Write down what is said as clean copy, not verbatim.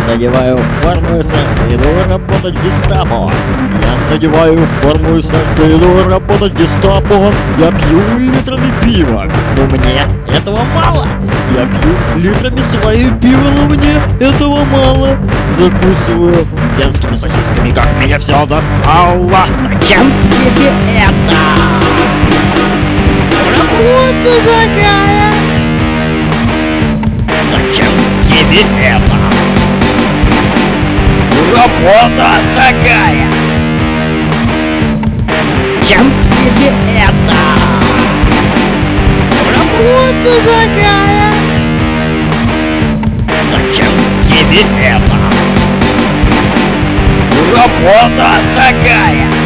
надеваю форму СС и иду работать в гестапо. Я надеваю форму СС и иду работать в гестапо. Я пью литрами пива, но мне этого мало. Я пью литрами свое пиво, но мне этого мало. Закусываю детскими сосисками, как меня все достало. Зачем тебе это? Работа такая. Зачем тебе это? Работа такая. Зачем тебе это? Работа такая. Зачем тебе это? Работа такая.